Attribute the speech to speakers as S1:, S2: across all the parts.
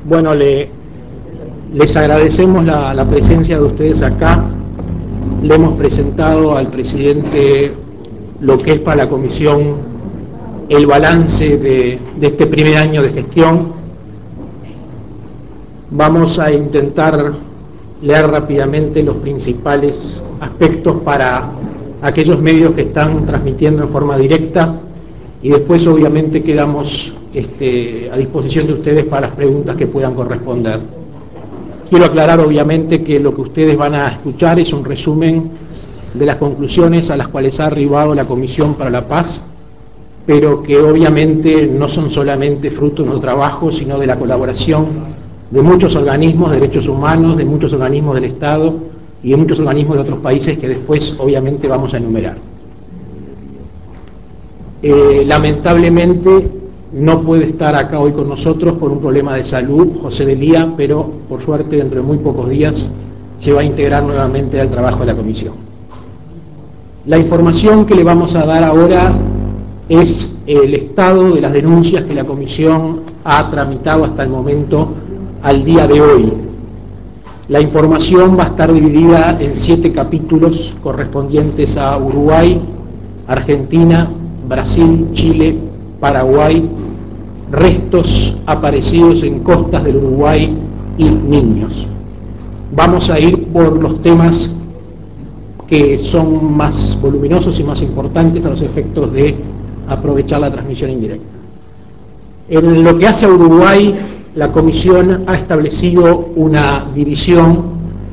S1: Bueno, les agradecemos la presencia de ustedes acá. Le hemos presentado al presidente lo que es para la comisión el balance de este primer año de gestión. Vamos a intentar leer rápidamente los principales aspectos para aquellos medios que están transmitiendo en forma directa y después obviamente quedamos a disposición de ustedes para las preguntas que puedan corresponder. Quiero aclarar obviamente que lo que ustedes van a escuchar es un resumen de las conclusiones a las cuales ha arribado la Comisión para la Paz, pero que obviamente no son solamente fruto de nuestro trabajo, sino de la colaboración de muchos organismos de derechos humanos, de muchos organismos del Estado y de muchos organismos de otros países que después obviamente vamos a enumerar. Lamentablemente no puede estar acá hoy con nosotros por un problema de salud José Delía, pero por suerte dentro de muy pocos días se va a integrar nuevamente al trabajo de la comisión. La información que le vamos a dar ahora es el estado de las denuncias que la comisión ha tramitado hasta el momento al día de hoy. La información va a estar dividida en 7 capítulos correspondientes a Uruguay, Argentina, Brasil, Chile, Paraguay, restos aparecidos en costas del Uruguay y niños. Vamos a ir por los temas que son más voluminosos y más importantes a los efectos de aprovechar la transmisión indirecta. En lo que hace a Uruguay, la Comisión ha establecido una división.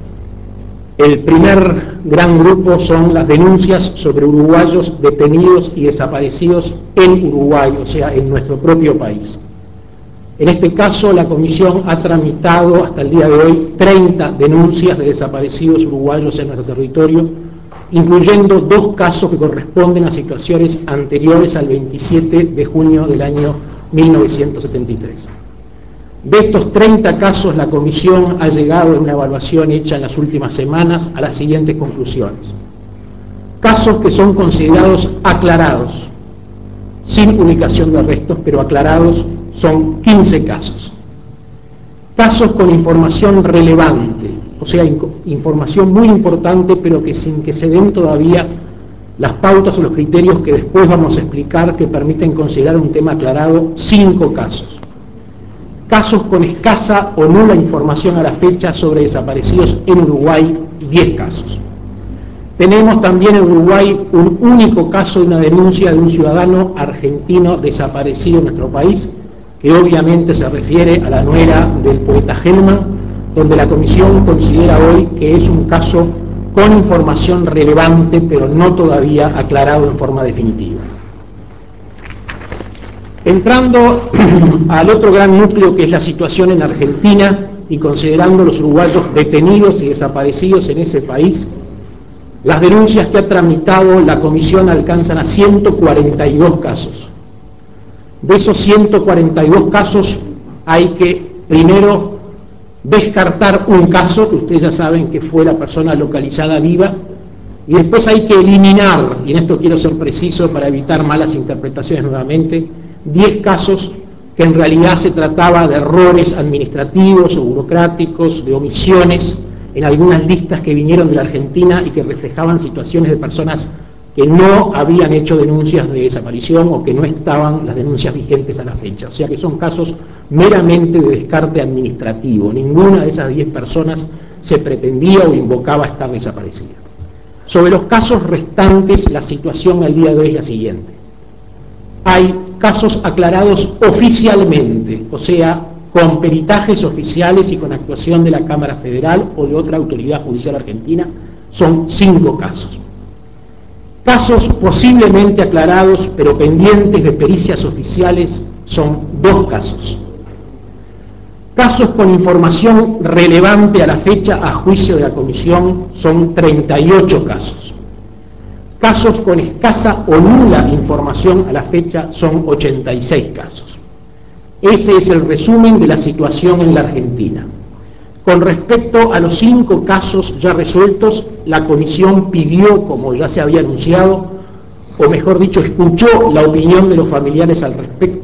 S1: El primer gran grupo son las denuncias sobre uruguayos detenidos y desaparecidos en Uruguay, o sea, en nuestro propio país. En este caso, la Comisión ha tramitado hasta el día de hoy 30 denuncias de desaparecidos uruguayos en nuestro territorio, incluyendo 2 casos que corresponden a situaciones anteriores al 27 de junio del año 1973. De estos 30 casos, la Comisión ha llegado en una evaluación hecha en las últimas semanas a las siguientes conclusiones. Casos que son considerados aclarados, sin ubicación de arrestos, pero aclarados, son 15 casos. Casos con información relevante, o sea, información muy importante, pero que sin que se den todavía las pautas o los criterios que después vamos a explicar que permiten considerar un tema aclarado, 5 casos. Casos con escasa o nula información a la fecha sobre desaparecidos en Uruguay, 10 casos. Tenemos también en Uruguay un único caso de una denuncia de un ciudadano argentino desaparecido en nuestro país, que obviamente se refiere a la nuera del poeta Hellman, donde la Comisión considera hoy que es un caso con información relevante, pero no todavía aclarado en forma definitiva. Entrando al otro gran núcleo que es la situación en Argentina y considerando los uruguayos detenidos y desaparecidos en ese país, las denuncias que ha tramitado la Comisión alcanzan a 142 casos. De esos 142 casos hay que primero descartar un caso, que ustedes ya saben que fue la persona localizada viva, y después hay que eliminar, y en esto quiero ser preciso para evitar malas interpretaciones nuevamente, 10 casos que en realidad se trataba de errores administrativos o burocráticos, de omisiones en algunas listas que vinieron de la Argentina y que reflejaban situaciones de personas que no habían hecho denuncias de desaparición o que no estaban las denuncias vigentes a la fecha. O sea que son casos meramente de descarte administrativo. Ninguna de esas 10 personas se pretendía o invocaba estar desaparecida. Sobre los casos restantes, la situación al día de hoy es la siguiente. Hay casos aclarados oficialmente, o sea, con peritajes oficiales y con actuación de la Cámara Federal o de otra autoridad judicial argentina, son 5 casos. Casos posiblemente aclarados, pero pendientes de pericias oficiales, son 2 casos. Casos con información relevante a la fecha a juicio de la Comisión son 38 casos. Casos con escasa o nula información a la fecha son 86 casos. Ese es el resumen de la situación en la Argentina. Con respecto a los 5 casos ya resueltos, la Comisión pidió, como ya se había anunciado, o mejor dicho, escuchó la opinión de los familiares al respecto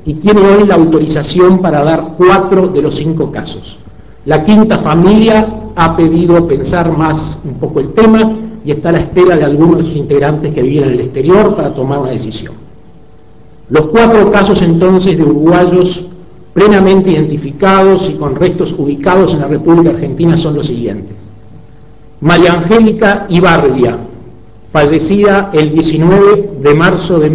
S1: y tiene hoy la autorización para dar 4 de los 5 casos. La quinta familia ha pedido pensar más un poco el tema y está a la espera de algunos de sus integrantes que viven en el exterior para tomar una decisión. Los 4 casos entonces de uruguayos plenamente identificados y con restos ubicados en la República Argentina son los siguientes. María Angélica Ibardia, fallecida el 19 de marzo de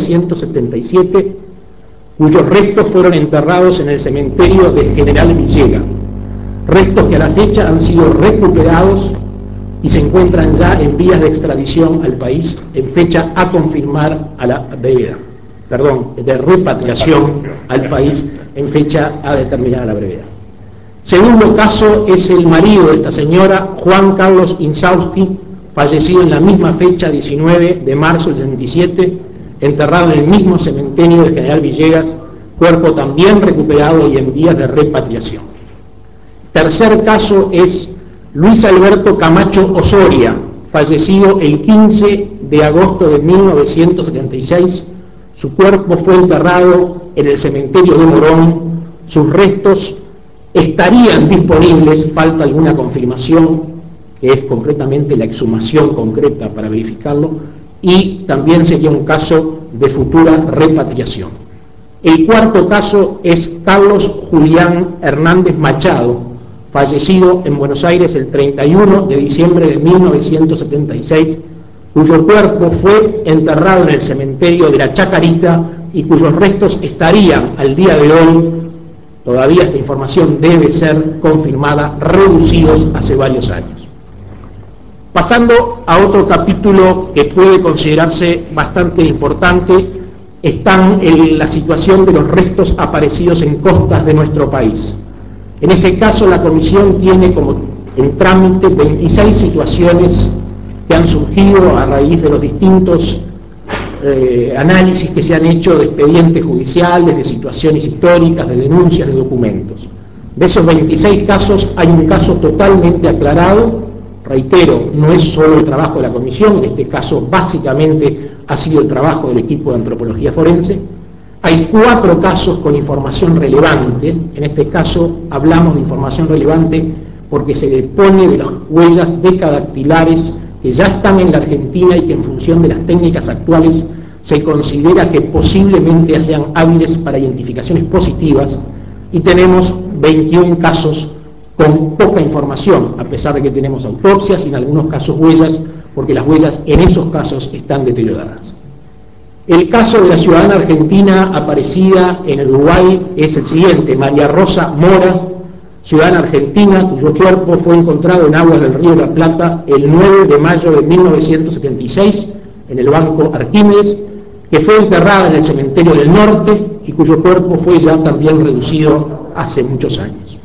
S1: 1977, cuyos restos fueron enterrados en el cementerio de General Villegas, restos que a la fecha han sido recuperados y se encuentran ya en vías de extradición al país en fecha a confirmar a la brevedad, de repatriación al país en fecha a determinar a la brevedad. Segundo caso es el marido de esta señora, Juan Carlos Insausti, fallecido en la misma fecha, 19 de marzo del 77, enterrado en el mismo cementerio de General Villegas, cuerpo también recuperado y en vías de repatriación. Tercer caso es Luis Alberto Camacho Osoria, fallecido el 15 de agosto de 1976. Su cuerpo fue enterrado en el cementerio de Morón. Sus restos estarían disponibles, falta alguna confirmación, que es concretamente la exhumación concreta para verificarlo, y también sería un caso de futura repatriación. El cuarto caso es Carlos Julián Hernández Machado, fallecido en Buenos Aires el 31 de diciembre de 1976, cuyo cuerpo fue enterrado en el cementerio de la Chacarita y cuyos restos estarían al día de hoy, todavía esta información debe ser confirmada, reducidos hace varios años. Pasando a otro capítulo que puede considerarse bastante importante, está en la situación de los restos aparecidos en costas de nuestro país. En ese caso, la Comisión tiene como en trámite 26 situaciones que han surgido a raíz de los distintos análisis que se han hecho de expedientes judiciales, de situaciones históricas, de denuncias, de documentos. De esos 26 casos, hay un caso totalmente aclarado. Reitero, no es solo el trabajo de la Comisión, en este caso básicamente ha sido el trabajo del equipo de antropología forense. Hay 4 casos con información relevante. En este caso hablamos de información relevante porque se dispone de las huellas decadactilares que ya están en la Argentina y que en función de las técnicas actuales se considera que posiblemente sean hábiles para identificaciones positivas, y tenemos 21 casos con poca información, a pesar de que tenemos autopsias y en algunos casos huellas, porque las huellas en esos casos están deterioradas. El caso de la ciudadana argentina aparecida en el Uruguay es el siguiente: María Rosa Mora, ciudadana argentina, cuyo cuerpo fue encontrado en aguas del río de la Plata el 9 de mayo de 1976 en el Banco Arquímedes, que fue enterrada en el cementerio del Norte y cuyo cuerpo fue ya también reducido hace muchos años.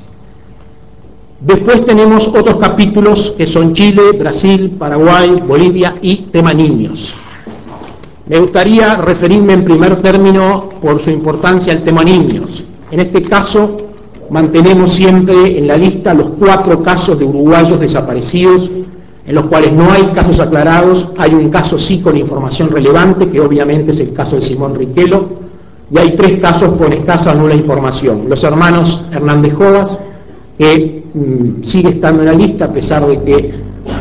S1: Después tenemos otros capítulos que son Chile, Brasil, Paraguay, Bolivia y tema niños. Me gustaría referirme en primer término por su importancia al tema niños. En este caso mantenemos siempre en la lista los 4 casos de uruguayos desaparecidos, en los cuales no hay casos aclarados. Hay un caso sí con información relevante, que obviamente es el caso de Simón Riquelo, y hay 3 casos con escasa o nula información. Los hermanos Hernández Jovas, que sigue estando en la lista, a pesar de que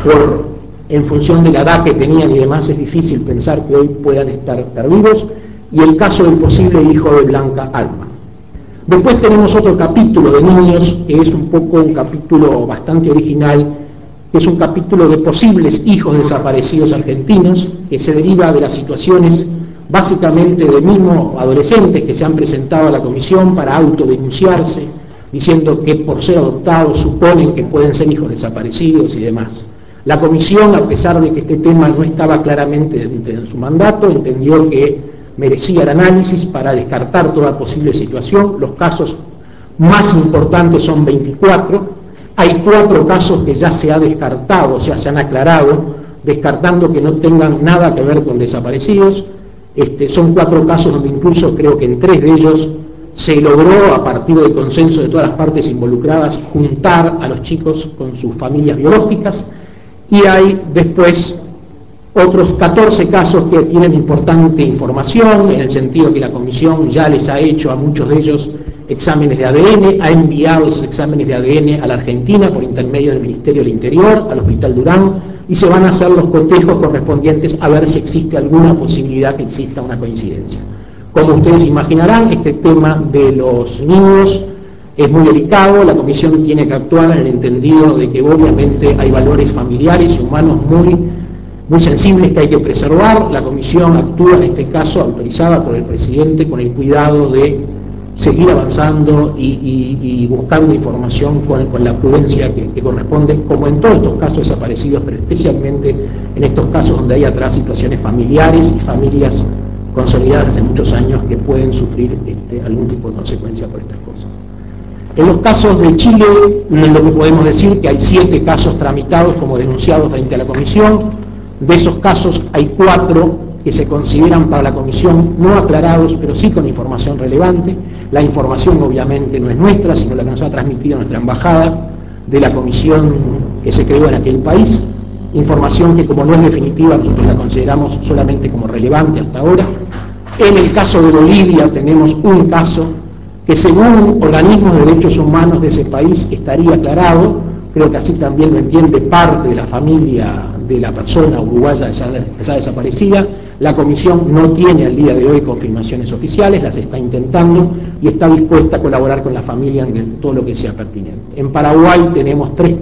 S1: en función de la edad que tenían y demás es difícil pensar que hoy puedan estar vivos, y el caso del posible hijo de Blanca Alma. Después tenemos otro capítulo de niños, que es un poco un capítulo bastante original, que es un capítulo de posibles hijos desaparecidos argentinos, que se deriva de las situaciones básicamente de mismos adolescentes que se han presentado a la Comisión para autodenunciarse, diciendo que por ser adoptados suponen que pueden ser hijos desaparecidos y demás. La Comisión, a pesar de que este tema no estaba claramente en su mandato, entendió que merecía el análisis para descartar toda posible situación. Los casos más importantes son 24. Hay 4 casos que ya se ha descartado, o sea, se han aclarado, descartando que no tengan nada que ver con desaparecidos. Son 4 casos donde incluso creo que en 3 de ellos se logró, a partir del consenso de todas las partes involucradas, juntar a los chicos con sus familias biológicas. Y hay después Otros 14 casos que tienen importante información, en el sentido que la comisión ya les ha hecho a muchos de ellos exámenes de ADN, ha enviado esos exámenes de ADN a la Argentina por intermedio del Ministerio del Interior, al Hospital Durán, y se van a hacer los cotejos correspondientes a ver si existe alguna posibilidad que exista una coincidencia. Como ustedes imaginarán, este tema de los niños es muy delicado, la comisión tiene que actuar en el entendido de que obviamente hay valores familiares y humanos muy sensibles que hay que preservar. La comisión actúa en este caso autorizada por el presidente con el cuidado de seguir avanzando y buscando información con la prudencia que corresponde, como en todos estos casos desaparecidos, pero especialmente en estos casos donde hay atrás situaciones familiares y familias consolidadas hace muchos años que pueden sufrir algún tipo de consecuencia por estas cosas. En los casos de Chile, lo que podemos decir que hay 7 casos tramitados como denunciados frente a la comisión. De esos casos hay 4 que se consideran para la comisión no aclarados, pero sí con información relevante. La información obviamente no es nuestra, sino la que nos ha transmitido nuestra embajada de la comisión que se creó en aquel país. Información que, como no es definitiva, nosotros la consideramos solamente como relevante hasta ahora. En el caso de Bolivia tenemos un caso que, según organismos de derechos humanos de ese país, estaría aclarado. Creo que así también lo entiende parte de la familia de la persona uruguaya ya desaparecida. La comisión no tiene al día de hoy confirmaciones oficiales, las está intentando y está dispuesta a colaborar con la familia en todo lo que sea pertinente. En Paraguay tenemos tres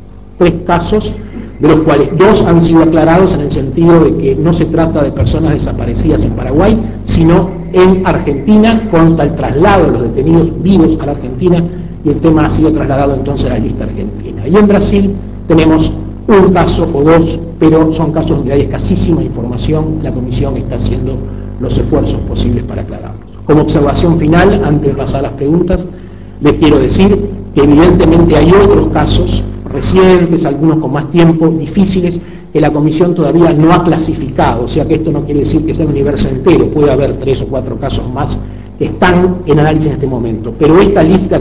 S1: casos, de los cuales 2 han sido aclarados en el sentido de que no se trata de personas desaparecidas en Paraguay, sino en Argentina. Consta el traslado de los detenidos vivos a la Argentina y el tema ha sido trasladado entonces a la lista argentina. Y en Brasil tenemos un caso o 2, pero son casos donde hay escasísima información. La comisión está haciendo los esfuerzos posibles para aclararlos. Como observación final, antes de pasar a las preguntas, les quiero decir que evidentemente hay otros casos recientes, algunos con más tiempo, difíciles, que la comisión todavía no ha clasificado, o sea que esto no quiere decir que sea el universo entero, puede haber 3 o 4 casos más que están en análisis en este momento, pero esta lista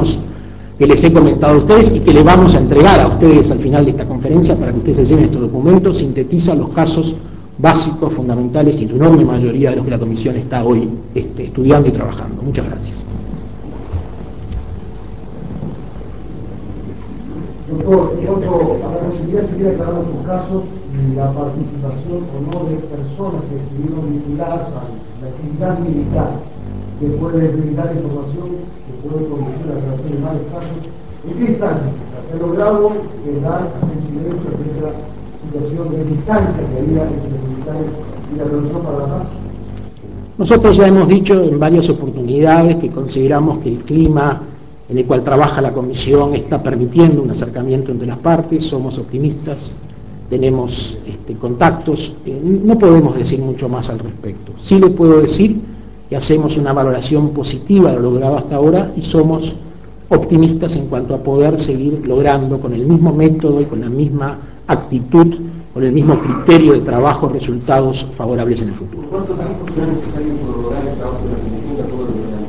S1: que les he comentado a ustedes y que le vamos a entregar a ustedes al final de esta conferencia para que ustedes se lleven estos documentos, sintetiza los casos básicos, fundamentales y su enorme mayoría de los que la comisión está hoy estudiando y trabajando. Muchas gracias.
S2: Doctor, a la posibilidad de seguir aclarando sus casos y la participación o no de personas que estuvieron vinculadas a la actividad militar, que puede brindar información que puede conducir a la creación de varios casos. ¿En qué instancias se ha logrado dar silencio a esa situación de distancia que había entre los militares y la Revolución para la Paz?
S1: Nosotros ya hemos dicho en varias oportunidades que consideramos que el clima en el cual trabaja la comisión está permitiendo un acercamiento entre las partes, somos optimistas, tenemos contactos, no podemos decir mucho más al respecto. Sí le puedo decir que hacemos una valoración positiva de lo logrado hasta ahora y somos optimistas en cuanto a poder seguir logrando con el mismo método y con la misma actitud, con el mismo criterio de trabajo, resultados favorables en el futuro.
S3: ¿Cuánto tiempo será necesario prorrogar el trabajo de la comisión de acuerdo con la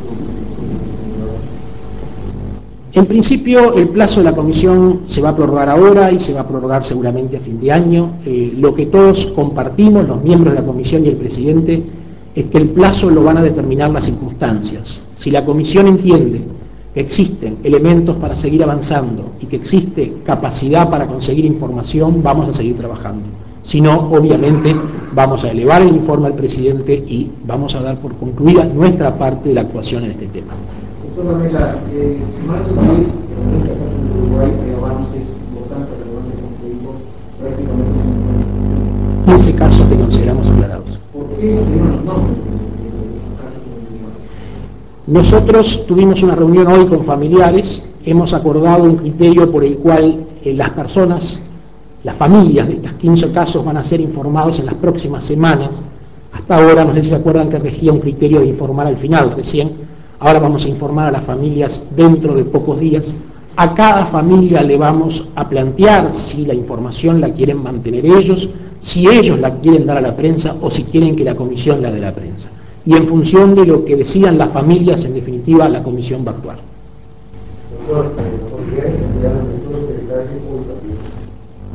S1: En principio, el plazo de la comisión se va a prorrogar ahora y se va a prorrogar seguramente a fin de año. Lo que todos compartimos, los miembros de la comisión y el presidente, es que el plazo lo van a determinar las circunstancias. Si la comisión entiende que existen elementos para seguir avanzando y que existe capacidad para conseguir información, vamos a seguir trabajando. Si no, obviamente, vamos a elevar el informe al presidente y vamos a dar por concluida nuestra parte de la actuación en este tema.
S3: Doctor Varela, si mal no estoy, en este caso en Uruguay hay avances importantes, relevantes, como te digo, prácticamente
S1: 15 casos que consideramos aclarados.
S3: ¿Por qué tenemos los nombres de esos casos en Uruguay?
S1: Nosotros tuvimos una reunión hoy con familiares, hemos acordado un criterio por el cual las personas, las familias de estos 15 casos van a ser informados en las próximas semanas. Hasta ahora, no sé si se acuerdan que regía un criterio de informar al final recién. Ahora vamos a informar a las familias dentro de pocos días. A cada familia le vamos a plantear si la información la quieren mantener ellos, si ellos la quieren dar a la prensa o si quieren que la comisión la dé a la prensa. Y en función de lo que decidan las familias, en definitiva, la comisión va a actuar.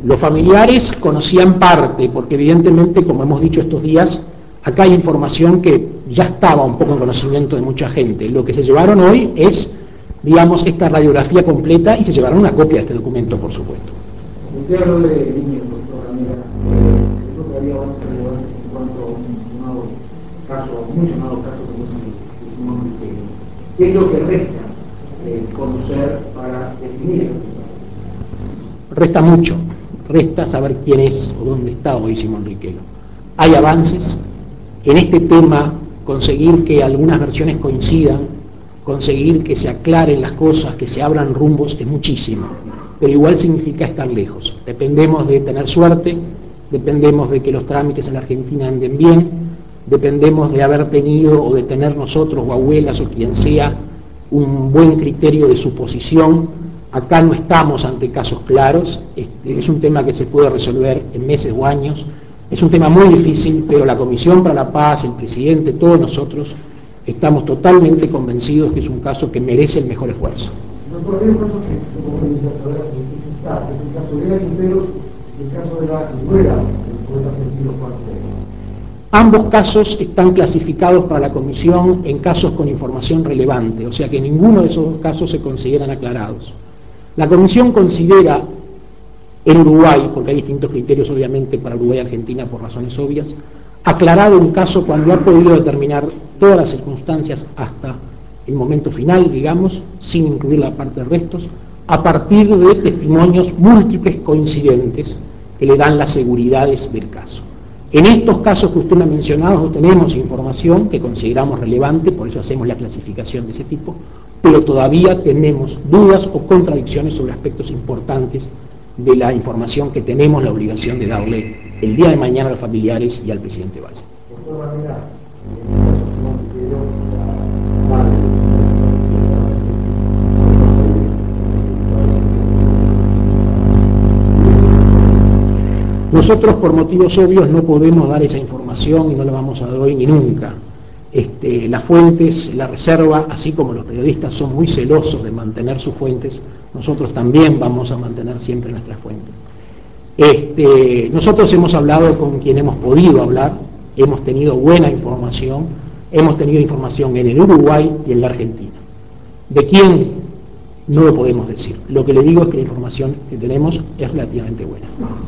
S1: Los familiares conocían parte, porque evidentemente, como hemos dicho estos días, acá hay información que ya estaba un poco en conocimiento de mucha gente. Lo que se llevaron hoy es, digamos, esta radiografía completa y se llevaron una copia de este documento, por supuesto.
S3: Usted habló de niños, doctora Mira. Creo que había avances relevantes en cuanto a un sonado caso, muy sonado caso como es el de Simón Riquelme. ¿Qué es lo que resta conocer para definir?
S1: Resta mucho, resta saber quién es o dónde está hoy Simón Riquelme. Hay avances en este tema, conseguir que algunas versiones coincidan, conseguir que se aclaren las cosas, que se abran rumbos, es muchísimo, pero igual significa estar lejos. Dependemos de tener suerte, dependemos de que los trámites en la Argentina anden bien, dependemos de haber tenido o de tener nosotros o abuelas o quien sea un buen criterio de suposición. Acá no estamos ante casos claros, es un tema que se puede resolver en meses o años, es un tema muy difícil, pero la Comisión para la Paz, el presidente, todos nosotros estamos totalmente convencidos que es un caso que merece el mejor esfuerzo.
S2: Doctor, hay un caso que como está, es el caso de Elena Quinteros y el caso de la nuera del poeta argentino Juan Pérez.
S1: Ambos casos están clasificados para la Comisión en casos con información relevante, o sea que ninguno de esos dos casos se consideran aclarados. La Comisión considera en Uruguay, porque hay distintos criterios obviamente para Uruguay y Argentina por razones obvias, aclarado un caso cuando ha podido determinar todas las circunstancias hasta el momento final, digamos, sin incluir la parte de restos, a partir de testimonios múltiples coincidentes que le dan las seguridades del caso. En estos casos que usted me ha mencionado no tenemos información que consideramos relevante, por eso hacemos la clasificación de ese tipo, pero todavía tenemos dudas o contradicciones sobre aspectos importantes de la información que tenemos la obligación de darle el día de mañana a los familiares y al presidente Valle. Nosotros por motivos obvios no podemos dar esa información y no la vamos a dar hoy ni nunca. Las fuentes, la reserva, así como los periodistas son muy celosos de mantener sus fuentes, nosotros también vamos a mantener siempre nuestras fuentes. Nosotros hemos hablado con quien hemos podido hablar, hemos tenido buena información, hemos tenido información en el Uruguay y en la Argentina. ¿De quién? No lo podemos decir. Lo que le digo es que la información que tenemos es relativamente buena.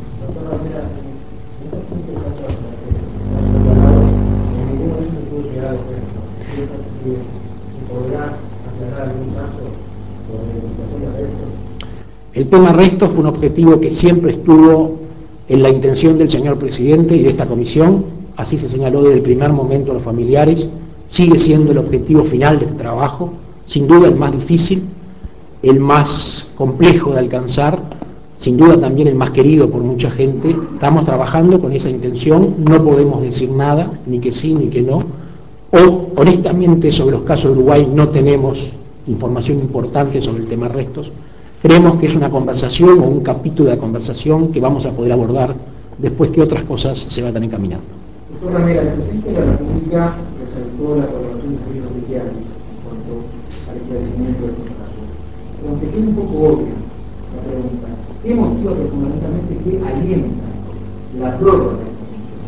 S1: El tema restos fue un objetivo que siempre estuvo en la intención del señor presidente y de esta comisión, así se señaló desde el primer momento a los familiares, sigue siendo el objetivo final de este trabajo, sin duda el más difícil, el más complejo de alcanzar, sin duda también el más querido por mucha gente. Estamos trabajando con esa intención, no podemos decir nada, ni que sí ni que no. Honestamente sobre los casos de Uruguay no tenemos información importante sobre el tema restos. Creemos que es una conversación o un capítulo de la conversación que vamos a poder abordar después que otras cosas se vayan encaminando.
S3: Doctora Mera, el presidente de la República resaltó la colaboración de servicios oficiales en cuanto al esclarecimiento de estos casos. Pero aunque quede un poco obvia la pregunta, ¿qué motivos fundamentalmente que alientan la prórroga de esta función?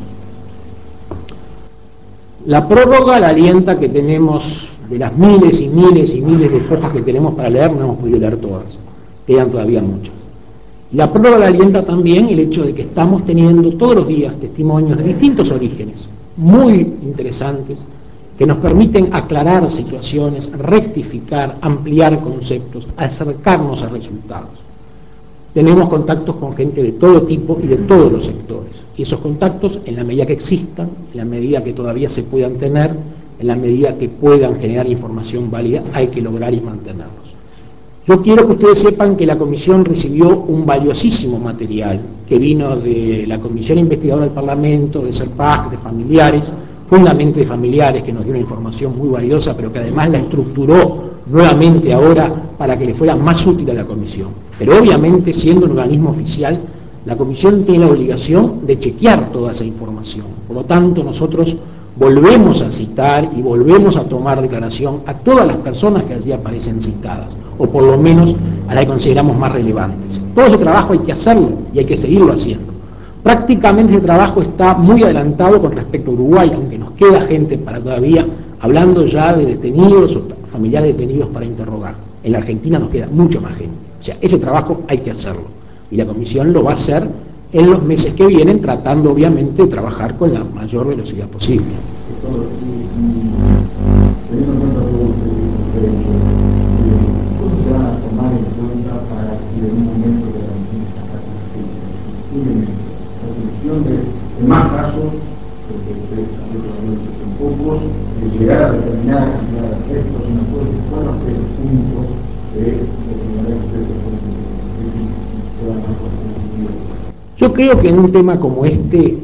S1: La prórroga la alienta que tenemos de las miles y miles y miles de fojas que tenemos para leer, no hemos podido leer todas, quedan todavía muchas. La prórroga la alienta también el hecho de que estamos teniendo todos los días testimonios de distintos orígenes, muy interesantes, que nos permiten aclarar situaciones, rectificar, ampliar conceptos, acercarnos a resultados. Tenemos contactos con gente de todo tipo y de todos los sectores. Y esos contactos, en la medida que existan, en la medida que todavía se puedan tener, en la medida que puedan generar información válida, hay que lograr y mantenerlos. Yo quiero que ustedes sepan que la Comisión recibió un valiosísimo material que vino de la Comisión Investigadora del Parlamento, de CERPAC, de familiares, fundamentalmente de familiares, que nos dio una información muy valiosa, pero que además la estructuró nuevamente ahora para que le fuera más útil a la Comisión. Pero obviamente, siendo un organismo oficial, la Comisión tiene la obligación de chequear toda esa información. Por lo tanto, nosotros volvemos a citar y volvemos a tomar declaración a todas las personas que allí aparecen citadas, o por lo menos a las que consideramos más relevantes. Todo ese trabajo hay que hacerlo y hay que seguirlo haciendo. Prácticamente ese trabajo está muy adelantado con respecto a Uruguay, aunque nos queda gente para todavía, hablando ya de detenidos o familiares detenidos para interrogar. En la Argentina nos queda mucho más gente. O sea, ese trabajo hay que hacerlo. Y la comisión lo va a hacer en los meses que vienen, tratando obviamente de trabajar con la mayor velocidad posible.
S2: Teniendo en cuenta todo este derecho, ¿cómo se van a tomar en cuenta para si en un momento de la resolución de más casos, porque ustedes también probablemente son pocos, de llegar a determinada cantidad de arrestos, ¿cuál va a ser el punto de determinar que ustedes se van a conseguir?
S1: Yo creo que en un tema como este,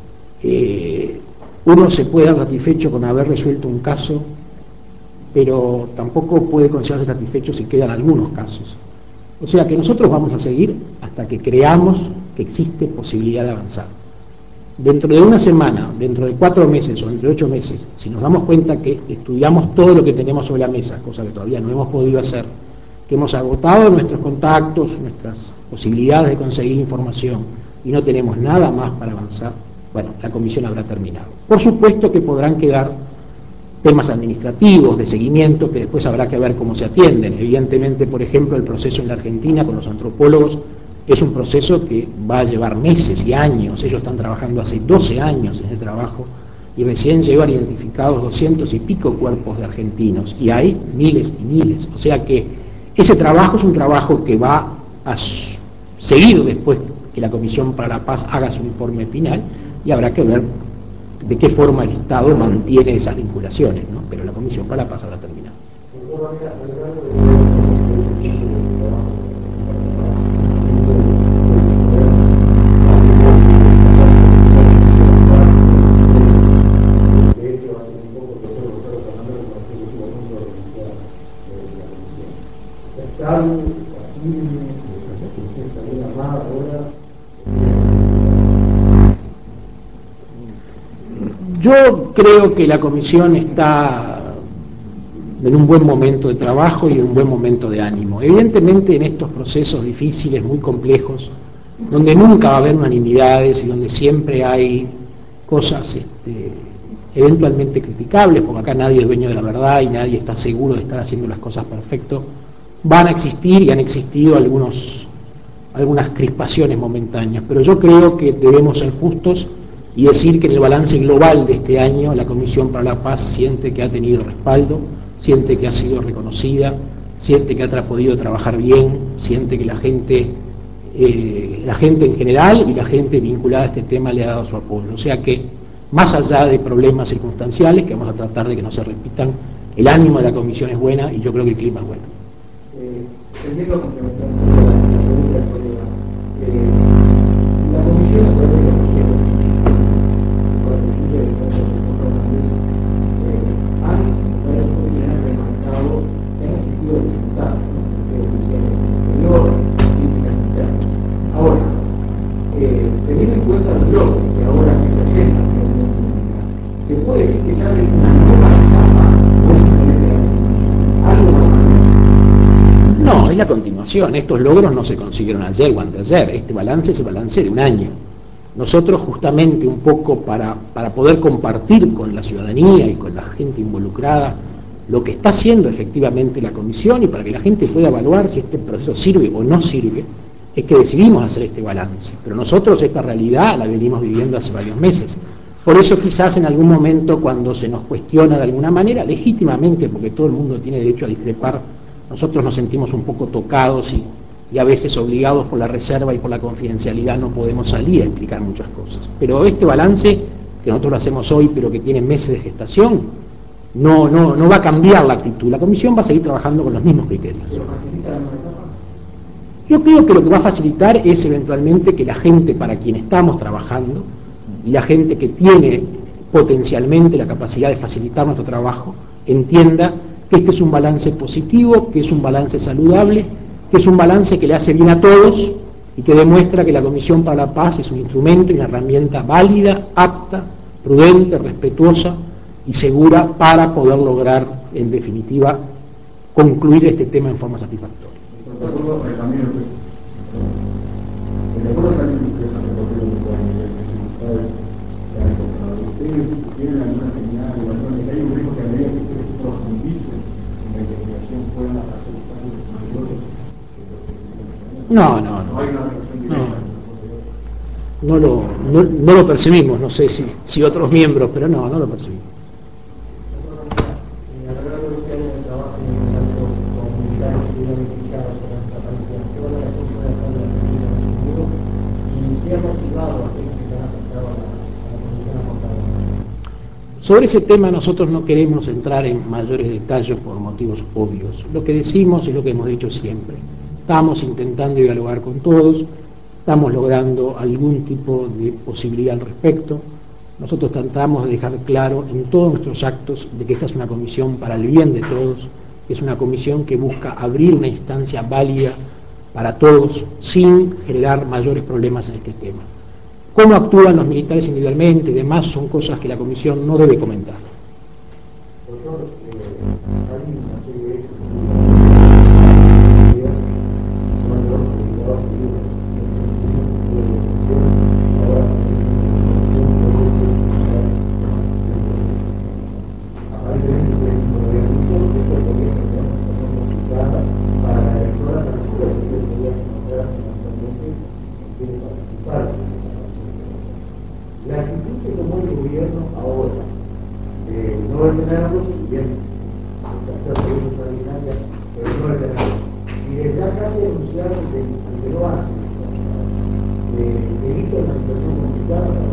S1: uno se puede dar satisfecho con haber resuelto un caso, pero tampoco puede considerarse satisfecho si quedan algunos casos. O sea que nosotros vamos a seguir hasta que creamos que existe posibilidad de avanzar. Dentro de una semana, dentro de 4 meses o dentro de 8 meses, si nos damos cuenta que estudiamos todo lo que tenemos sobre la mesa, cosa que todavía no hemos podido hacer, que hemos agotado nuestros contactos, nuestras posibilidades de conseguir información y no tenemos nada más para avanzar, bueno, la comisión habrá terminado. Por supuesto que podrán quedar temas administrativos, de seguimiento, que después habrá que ver cómo se atienden. Evidentemente, por ejemplo, el proceso en la Argentina con los antropólogos es un proceso que va a llevar meses y años. Ellos están trabajando hace 12 años en el trabajo y recién llevan identificados 200 y pico cuerpos de argentinos y hay miles y miles. O sea que ese trabajo es un trabajo que va a seguir después que la Comisión para la Paz haga su informe final y habrá que ver de qué forma el Estado mantiene esas vinculaciones, ¿no? Pero la Comisión para la Paz habrá terminado. Yo creo que la comisión está en un buen momento de trabajo y en un buen momento de ánimo. Evidentemente en estos procesos difíciles, muy complejos, donde nunca va a haber unanimidades y donde siempre hay cosas eventualmente criticables, porque acá nadie es dueño de la verdad y nadie está seguro de estar haciendo las cosas perfecto, van a existir y han existido algunas crispaciones momentáneas, pero yo creo que debemos ser justos y decir que en el balance global de este año la Comisión para la Paz siente que ha tenido respaldo, siente que ha sido reconocida, siente que ha podido trabajar bien, siente que la gente en general y la gente vinculada a este tema le ha dado su apoyo. O sea que, más allá de problemas circunstanciales, que vamos a tratar de que no se repitan, el ánimo de la Comisión es buena y yo creo que el clima es bueno.
S3: Entiendo complementando la pregunta del colega. La comisión a través de la comisión han remarcado que han existido dificultades, críticas internas. Ahora, teniendo en cuenta los logros que ahora se presentan en la opinión pública, se puede decir que se abre una nueva etapa, o simplemente algo más.
S1: No, es la continuación. Estos logros no se consiguieron ayer o anteayer. Este balance es el balance de un año. Nosotros justamente un poco para poder compartir con la ciudadanía y con la gente involucrada lo que está haciendo efectivamente la comisión y para que la gente pueda evaluar si este proceso sirve o no sirve, es que decidimos hacer este balance. Pero nosotros esta realidad la venimos viviendo hace varios meses. Por eso quizás en algún momento cuando se nos cuestiona de alguna manera, legítimamente, porque todo el mundo tiene derecho a discrepar, nosotros nos sentimos un poco tocados y a veces obligados por la reserva y por la confidencialidad no podemos salir a explicar muchas cosas. Pero este balance, que nosotros lo hacemos hoy, pero que tiene meses de gestación, no va a cambiar la actitud. La comisión va a seguir trabajando con los mismos criterios. Yo creo que lo que va a facilitar es eventualmente que la gente para quien estamos trabajando y la gente que tiene potencialmente la capacidad de facilitar nuestro trabajo entienda que este es un balance positivo, que es un balance saludable, que es un balance que le hace bien a todos y que demuestra que la Comisión para la Paz es un instrumento y una herramienta válida, apta, prudente, respetuosa y segura para poder lograr, en definitiva, concluir este tema en forma satisfactoria. No, no, no.
S3: ¿No hay una relación directa?
S1: No lo percibimos, no sé si otros miembros, pero no lo percibimos.
S2: A lo largo de este año de trabajo en el ámbito comunitario que tiene identificado con nuestra aparición, toda la razón puede estar en la Comisión de Seguro y qué ha motivado a aquellos que han afectado a la Comisión aportada.
S1: Sobre ese tema nosotros no queremos entrar en mayores detalles por motivos obvios. Lo que decimos es lo que hemos dicho siempre. Estamos intentando dialogar con todos, estamos logrando algún tipo de posibilidad al respecto. Nosotros tratamos de dejar claro en todos nuestros actos de que esta es una comisión para el bien de todos, que es una comisión que busca abrir una instancia válida para todos sin generar mayores problemas en este tema. Cómo actúan los militares individualmente y demás son cosas que la comisión no debe comentar.
S2: Doctor, hay una serie de hechos la actitud que tomó el gobierno ahora, no detenerlos, bien, hacer seguro extraordinaria, pero no detenerlos. Y de ya casi anunciaron que no hace, evita una situación complicada para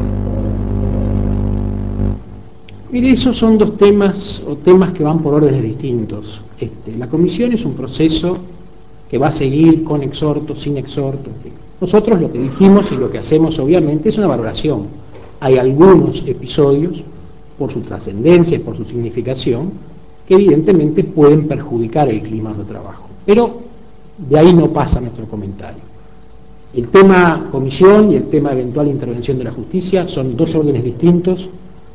S1: Mire, esos son dos temas o temas que van por órdenes distintos. La comisión es un proceso que va a seguir con exhortos, sin exhortos. Nosotros lo que dijimos y lo que hacemos obviamente es una valoración. Hay algunos episodios, por su trascendencia y por su significación, que evidentemente pueden perjudicar el clima de trabajo. Pero de ahí no pasa nuestro comentario. El tema comisión y el tema eventual intervención de la justicia son dos órdenes distintos.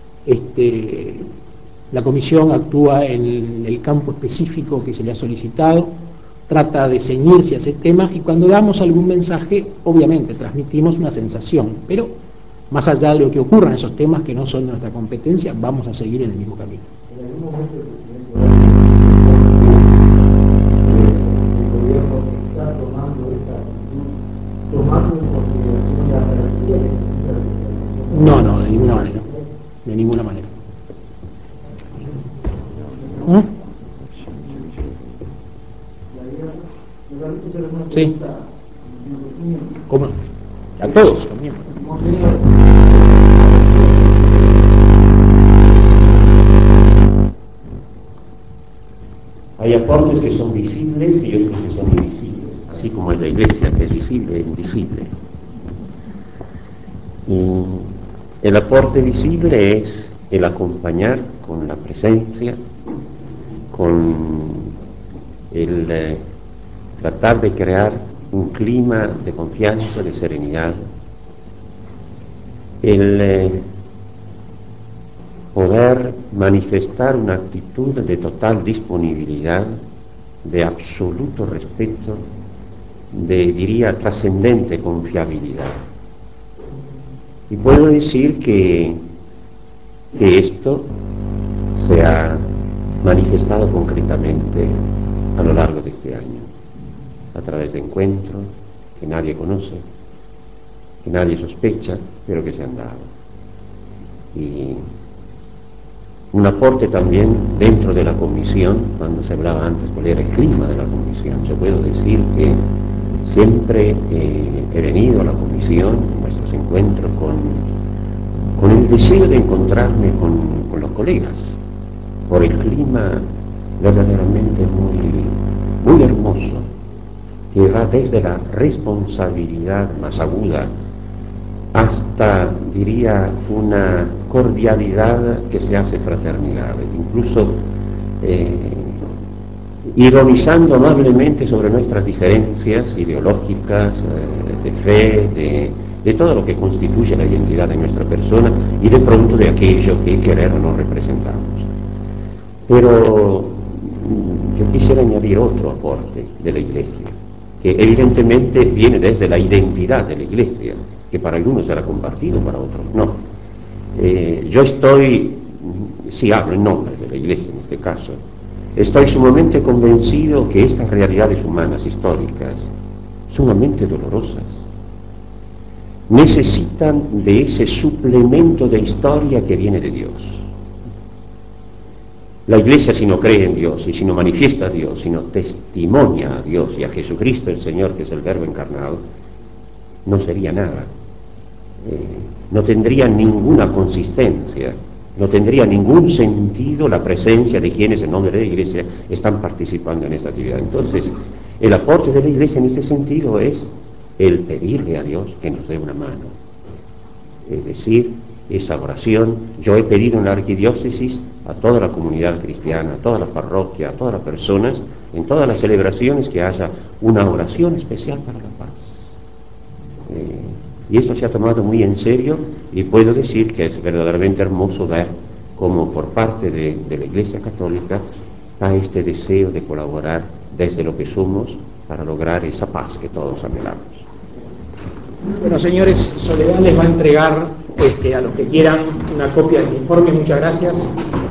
S1: La comisión actúa en el campo específico que se le ha solicitado, trata de ceñirse a ese tema y cuando damos algún mensaje, obviamente transmitimos una sensación, pero más allá de lo que ocurra en esos temas que no son de nuestra competencia, vamos a seguir en el mismo camino.
S2: en algún momento el gobierno está tomando esta actitud, tomando en consideración la apertura de
S1: No, de ninguna manera. De ninguna manera. Sí. ¿Cómo? A todos, también.
S4: Hay aportes que son visibles y otros que son invisibles, así como en la iglesia, que es visible e invisible. Y el aporte visible es el acompañar con la presencia, con el tratar de crear un clima de confianza, de serenidad, el poder manifestar una actitud de total disponibilidad, de absoluto respeto, de, diría, trascendente confiabilidad. Y puedo decir que esto se ha manifestado concretamente a lo largo de este año, a través de encuentros que nadie conoce, que nadie sospecha, pero que se han dado. Y un aporte también dentro de la comisión, cuando se hablaba antes cuál era el clima de la comisión. Yo puedo decir que siempre he venido a la comisión, en nuestros encuentros, con el deseo de encontrarme con los colegas, por el clima verdaderamente muy hermoso, que va desde la responsabilidad más aguda hasta, diría, una cordialidad que se hace fraternidad, incluso ironizando amablemente sobre nuestras diferencias ideológicas, de fe, de todo lo que constituye la identidad de nuestra persona y de pronto de aquello que querer o no representamos. Pero yo quisiera añadir otro aporte de la Iglesia, que evidentemente viene desde la identidad de la Iglesia, que para algunos será compartido, para otros no. Yo estoy, si hablo en nombre de la Iglesia en este caso, estoy sumamente convencido que estas realidades humanas históricas sumamente dolorosas. Necesitan de ese suplemento de historia que viene de Dios. La Iglesia, si no cree en Dios y si no manifiesta a Dios, si no testimonia a Dios y a Jesucristo el Señor, que es el Verbo encarnado, no sería nada. No tendría ninguna consistencia, no tendría ningún sentido la presencia de quienes en nombre de la Iglesia están participando en esta actividad. Entonces, el aporte de la Iglesia en este sentido es el pedirle a Dios que nos dé una mano. Es decir, esa oración, yo he pedido en la arquidiócesis a toda la comunidad cristiana, a toda la parroquia, a todas las personas, en todas las celebraciones, que haya una oración especial para la paz. Y esto se ha tomado muy en serio, y puedo decir que es verdaderamente hermoso ver cómo por parte de la Iglesia Católica está este deseo de colaborar desde lo que somos para lograr esa paz que todos anhelamos.
S1: Bueno, señores, Soledad les va a entregar a los que quieran una copia del informe. Muchas gracias.